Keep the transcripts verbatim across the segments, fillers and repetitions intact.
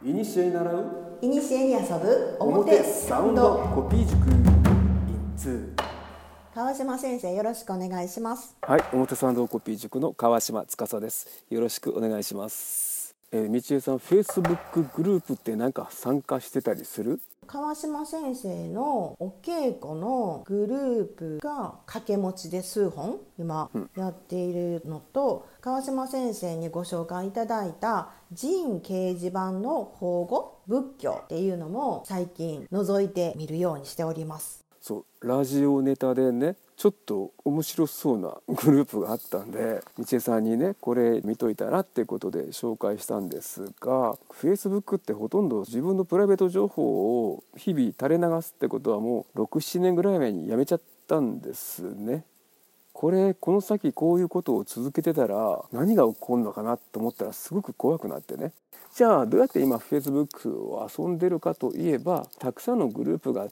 いにしえに習ういにしえに遊ぶ表サウンドコピー塾 インツー。 川島先生、よろしくお願いします。 はい、表サウンドコピー塾の川島司です。よろしくお願いします。えー、道江さん、フェイスブックグループって何か参加してたりする？ 川島先生のお稽古のグループが掛け持ちで数本今やっているのと、うん、川島先生にご紹介いただいた寺院掲示板の法語仏教っていうのも最近覗いてみるようにしております。 そう、ラジオネタでね、ちょっと面白そうなグループがあったんで、道江さんにね、これ見といたらってことで紹介したんですが、 Facebook ってほとんど自分のプライベート情報を日々垂れ流すってことはもうろく、ななねんぐらい前にやめちゃったんですね。これこの先こういうことを続けてたら何が起こるのかなと思ったらすごく怖くなってね。じゃあどうやって今 Facebook を遊んでるかといえば、たくさんのグループがあって、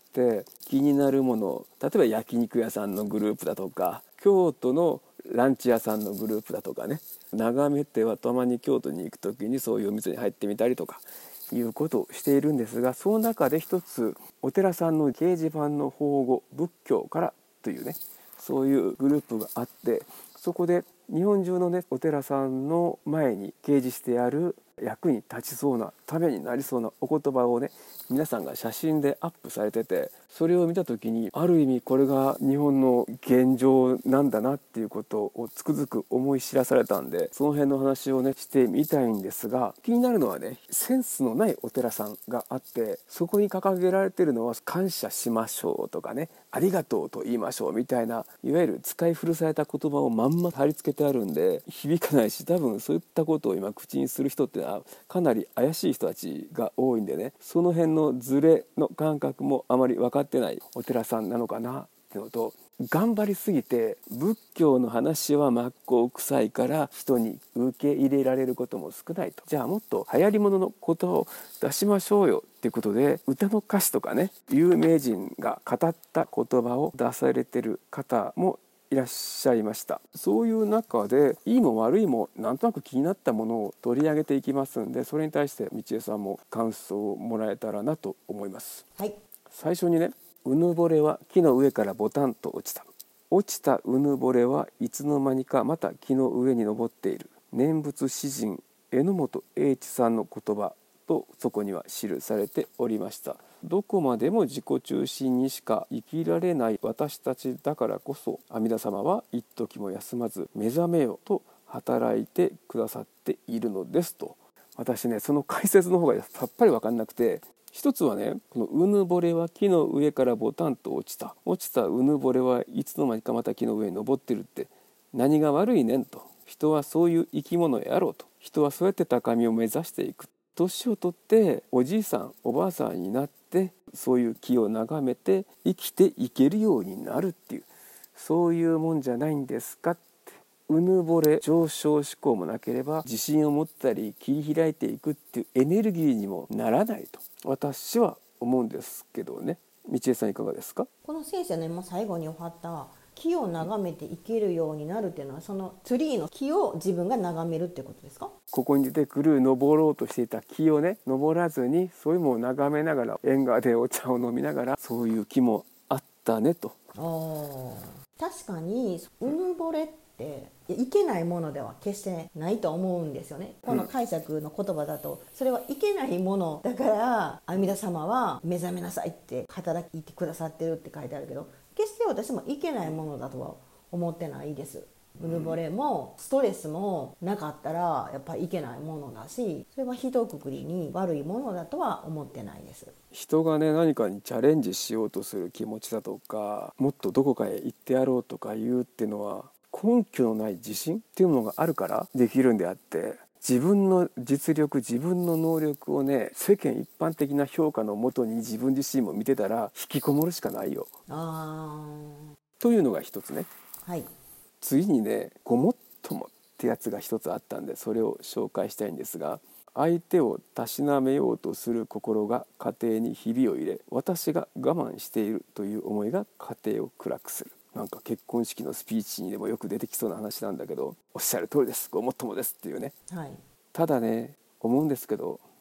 気になるもの、例えば焼肉屋さんのグループだとか、京都のランチ屋さんのグループだとかね、眺めてはたまに京都に行く時にそういうお店に入ってみたりとかいうことをしているんですが、その中で一つお寺さんの掲示板の法語仏教からというね、そういうグループがあって、そこで日本中のねお寺さんの前に掲示してある役に立ちそうな、ためになりそうなお言葉をね、皆さんが写真でアップされてて、それを見た時にある意味これが日本の現状なんだなっていうことをつくづく思い知らされたんで、その辺の話をねしてみたいんですが、気になるのはね、センスのないお寺さんがあって、そこに掲げられてるのは感謝しましょうとかね、ありがとうと言いましょうみたいな、いわゆる使い古された言葉をまんま貼り付けてあるんで響かないし、多分そういったことを今口にする人ってのはかなり怪しい人たちが多いんでね、その辺のズレの感覚もあまり分かってないお寺さんなのかなっていうのと、頑張りすぎて仏教の話は真っ向臭いから人に受け入れられることも少ないと、じゃあもっと流行り物の言葉を出しましょうよっていうことで、歌の歌詞とかね、有名人が語った言葉を出されてる方もいらっしゃいました。そういう中でいいも悪いもなんとなく気になったものを取り上げていきますんで、それに対して道江さんも感想をもらえたらなと思います。 はい、 最初にね、うぬぼれは木の上からボタンと落ちた。落ちたうぬぼれはいつの間にかまた木の上に登っている。念仏詩人榎本英知さんの言葉とそこには記されておりました。どこまでも自己中心にしか生きられない私たちだからこそ、阿弥陀様は一時も休まず目覚めよと働いてくださっているのですと。私ね、その解説の方がさっぱり分かんなくて、一つはね、このうぬぼれは木の上からボタンと落ちた。落ちたうぬぼれはいつの間にかまた木の上に登ってるって何が悪いねんと。人はそういう生き物やろうと。人はそうやって高みを目指していく。年を取っておじいさんおばあさんになって、そういう木を眺めて生きていけるようになるっていう、そういうもんじゃないんですかって。うぬぼれ上昇志向もなければ自信を持ったり切り開いていくっていうエネルギーにもならないと私は思うんですけどね。道江さんいかがですか？ この先生の今最後におはった木を眺めて生きるようになるっていうのは、そのツリーの木を自分が眺めるってことですか？ ここに出てくる登ろうとしていた木をね、登らずにそういうのを眺めながら、縁側でお茶を飲みながら、そういう木もあったねと。 あ、確かにうぬぼれっていけないものでは決してないと思うんですよね。この解釈の言葉だと、それはいけないものだから阿弥陀様は目覚めなさいって働いてくださってるって書いてあるけど、決して私もいけないものだとは思ってないです。うぬぼれもストレスもなかったらやっぱりいけないものだし、それは一括りに悪いものだとは思ってないです。 人がね、何かにチャレンジしようとする気持ちだとか、もっとどこかへ行ってやろうとか言うっていうのは、根拠のない自信っていうものがあるからできるんであって、自分の実力、自分の能力をね、世間一般的な評価のもとに自分自身も見てたら引きこもるしかないよ。 あというのが一つね。 はい。 次にね、ごもっともってやつが一つあったんで、それを紹介したいんですが、相手をたしなめようとする心が家庭にひびを入れ、私が我慢しているという思いが家庭を暗くする。なんか結婚式のスピーチにでもよく出てきそうな話なんだけど、おっしゃる通りです、ごもっともですっていうね。 はい。 ただね、思うんですけど、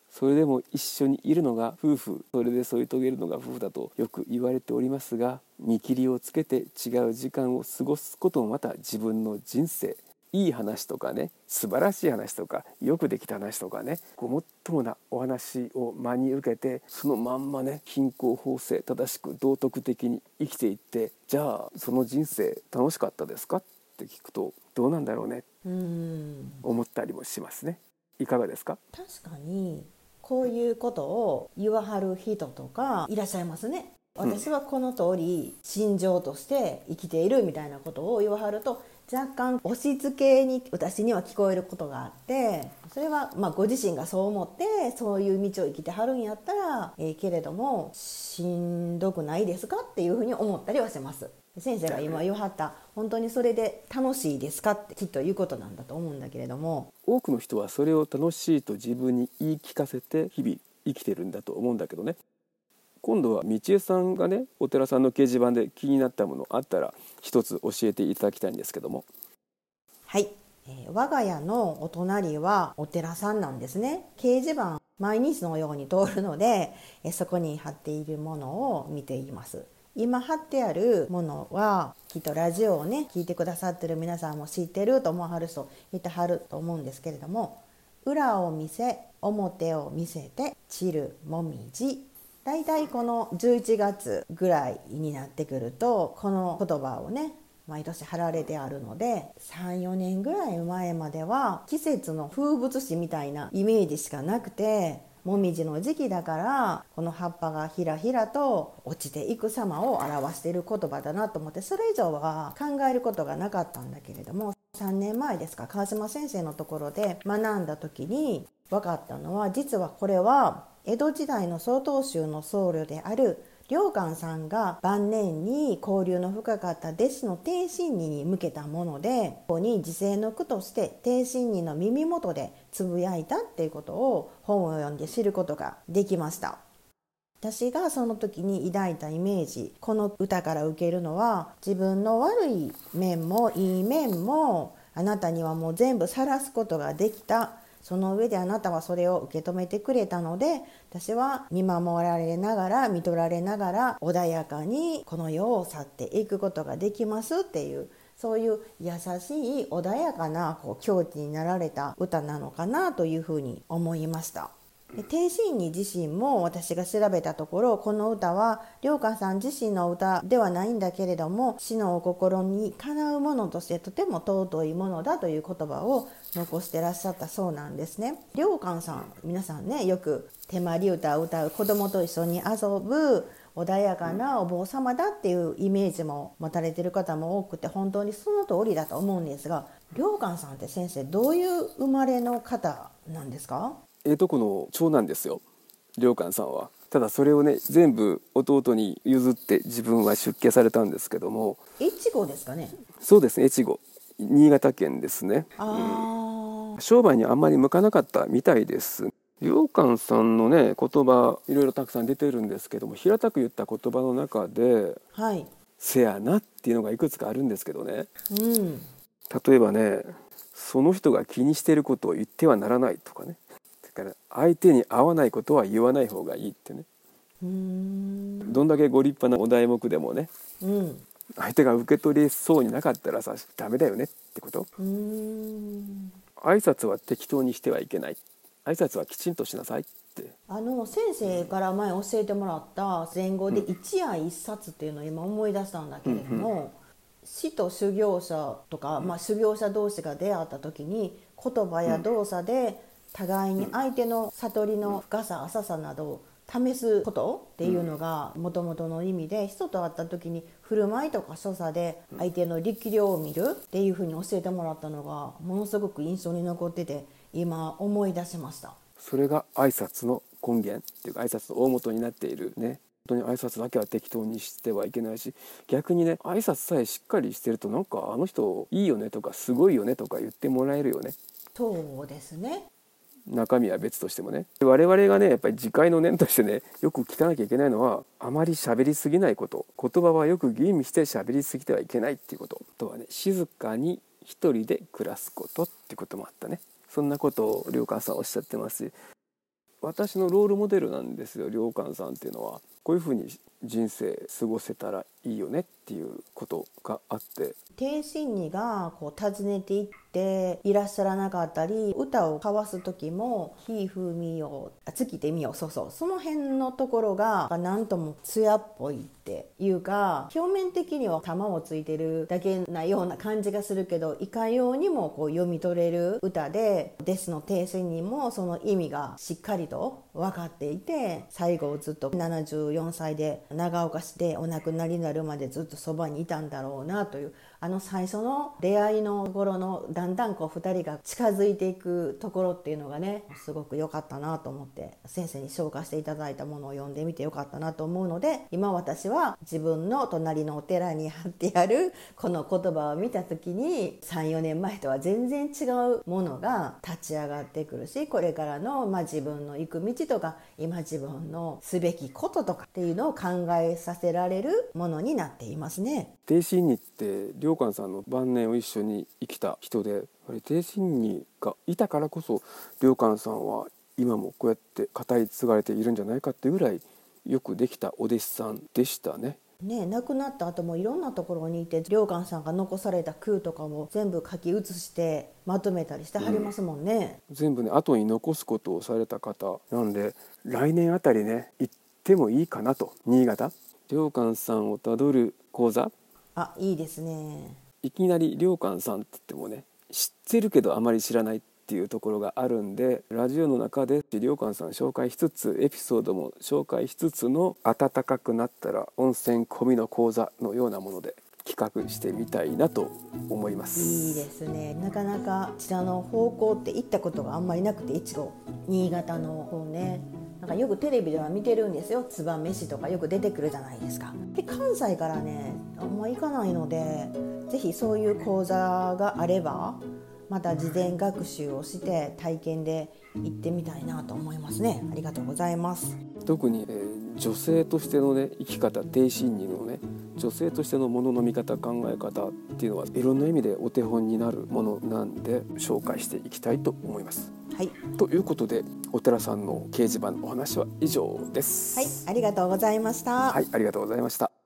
それでも一緒にいるのが夫婦、それで添い遂げるのが夫婦だとよく言われておりますが、見切りをつけて違う時間を過ごすこともまた自分の人生、いい話とかね、素晴らしい話とか、よくできた話とかね、ごもっともなお話を真に受けて、そのまんまね、品行法制正しく道徳的に生きていって、じゃあその人生楽しかったですかって聞くと、どうなんだろうね、 うーん思ったりもしますね。いかがですか？ 確かにこういうことを言わはる人とかいらっしゃいますね。私はこの通り心情として生きているみたいなことを言わはると、若干押し付けに私には聞こえることがあって、それはまあご自身がそう思ってそういう道を生きてはるんやったらええけれども、しんどくないですかっていうふうに思ったりはします。先生が今言わはった本当にそれで楽しいですかってきっということなんだと思うんだけれども、 多くの人はそれを楽しいと自分に言い聞かせて日々生きてるんだと思うんだけどね。今度は道枝さんがね、お寺さんの掲示板で気になったものあったら一つ教えていただきたいんですけども。 はい、えー我が家のお隣はお寺さんなんですね。掲示板毎日のように通るので、えーそこに貼っているものを見ています。今貼ってあるものはきっとラジオをね聞いてくださってる皆さんも知ってると思わはる人いてはると思うんですけれども、裏を見せ表を見せて散るもみじ、だいたいこのじゅういちがつぐらいになってくるとこの言葉をね毎年貼られてあるので、さん、よねんぐらい前までは季節の風物詩みたいなイメージしかなくて、もみじの時期だからこの葉っぱがひらひらと落ちていく様を表している言葉だなと思って、それ以上は考えることがなかったんだけれども、さんねんまえですか、川島先生のところで学んだ時に分かったのは、実はこれは江戸時代の曹洞宗の僧侶である良寛さんが晩年に交流の深かった弟子の貞真尼に向けたもので、ここに時世の句として貞真尼の耳元でつぶやいたっていうことを本を読んで知ることができました。私がその時に抱いたイメージ、この歌から受けるのは、自分の悪い面もいい面もあなたにはもう全部晒すことができた、その上であなたはそれを受け止めてくれたので、私は見守られながら見とられながら穏やかにこの世を去っていくことができますっていう、そういう優しい穏やかなこう境地になられた歌なのかなというふうに思いました。貞真尼自身も私が調べたところ、この歌は良寛さん自身の歌ではないんだけれども、死のお心にかなうものとしてとても尊いものだという言葉を残してらっしゃったそうなんですね。良寛さん、皆さんねよく手まり歌を歌う子供と一緒に遊ぶ穏やかなお坊様だっていうイメージも持たれている方も多くて、本当にその通りだと思うんですが、良寛さんって先生どういう生まれの方なんですか？ ええとこの長男ですよ、良寛さんは。ただそれをね全部弟に譲って自分は出家されたんですけども。 越後ですかね。 そうですね、越後、新潟県ですね。 あ、 うん、商売にあんまり向かなかったみたいです。良寛さんのね言葉いろいろたくさん出てるんですけども、平たく言った言葉の中ではい、 せやなっていうのがいくつかあるんですけどね。 うん、 例えばね、その人が気にしていることを言ってはならないとかね、だから相手に合わないことは言わない方がいいってね。 うーん、 どんだけご立派なお題目でもね、 うん、 相手が受け取りそうになかったらさダメだよねってこと。 うーん。 挨拶は適当にしてはいけない、挨拶はきちんとしなさいって。 あの先生から前教えてもらった前後で一夜一冊っていうのを今思い出したんだけれども、師と修行者とか、まあ、修行者同士が出会った時に言葉や動作で互いに相手の悟りの深さ浅さなどを試すことっていうのがもともとの意味で、人と会った時に振る舞いとか所作で相手の力量を見るっていうふうに教えてもらったのがものすごく印象に残ってて、今思い出しました。 それが挨拶の根源っていうか挨拶の大元になっているね。本当に挨拶だけは適当にしてはいけないし、逆にね挨拶さえしっかりしてるとなんかあの人いいよねとかすごいよねとか言ってもらえるよね。 そうですね。 中身は別としてもね。我々がねやっぱり自戒の念としてねよく聞かなきゃいけないのは、あまり喋りすぎないこと、言葉はよく吟味して喋りすぎてはいけないっていうこと、あとはね静かに一人で暮らすことっていうこともあったね。そんなことを良寛さんおっしゃってますし、 私のロールモデルなんですよ、良寛さんっていうのは。こういうふうに人生過ごせたらいいよねっていうことがあって、 貞真にがこう訪ねていっていらっしゃらなかったり、歌を交わす時も「ひふみよ月ってみよ」そうそう、その辺のところがなんとも艶っぽいっていうか、表面的には玉をついてるだけなような感じがするけど、いかようにもこう読み取れる歌で、ですの貞真にもその意味がしっかりと分かっていて、最後ずっとななじゅうよんさいで長岡市でお亡くなりになるまでずっとそばにいたんだろうなという、あの最初の出会いのところのだんだんこうふたりが近づいていくところっていうのがね、すごく良かったなと思って、先生に紹介していただいたものを読んでみて良かったなと思うので、今私は自分の隣のお寺に貼ってあるこの言葉を見た時に、さんよねんまえとは全然違うものが立ち上がってくるし、これからの、まあ、自分の行く道とか今自分のすべきこととかっていうのを考えさせられるものになっていますね。 貞真にって良寛さんの晩年を一緒に生きた人で、やはり貞真にがいたからこそ良寛さんは今もこうやって語り継がれているんじゃないかっていうぐらいよくできたお弟子さんでしたね。 ね、亡くなった後もいろんなところにいて、良寛さんが残された句とかも全部書き写してまとめたりしてはりますもんね、 うん、全部ね後に残すことをされた方なんで、来年あたりね行ってもいいかなと。新潟良寛さんをたどる講座、 あ、いいですね。 いきなり良寛さんって言ってもね、知ってるけどあまり知らないっていうところがあるんで、ラジオの中で良寛さん紹介しつつ、エピソードも紹介しつつの暖かくなったら温泉込みの講座のようなもので企画してみたいなと思います。 いいですね。なかなかこちらの方向って行ったことがあんまりなくて、いちご新潟の方ね、なんかよくテレビでは見てるんですよ。燕市とかよく出てくるじゃないですか。で関西からねあんま行かないので、ぜひそういう講座があればまた事前学習をして体験で行ってみたいなと思いますね。ありがとうございます。 特に、えー、女性としてのね生き方、貞真にのね女性としてのものの見方、考え方っていうのはいろんな意味でお手本になるものなんで紹介していきたいと思います。 はい、 ということでお寺さんの掲示板のお話は以上です。 はい、ありがとうございました。 はい、ありがとうございました。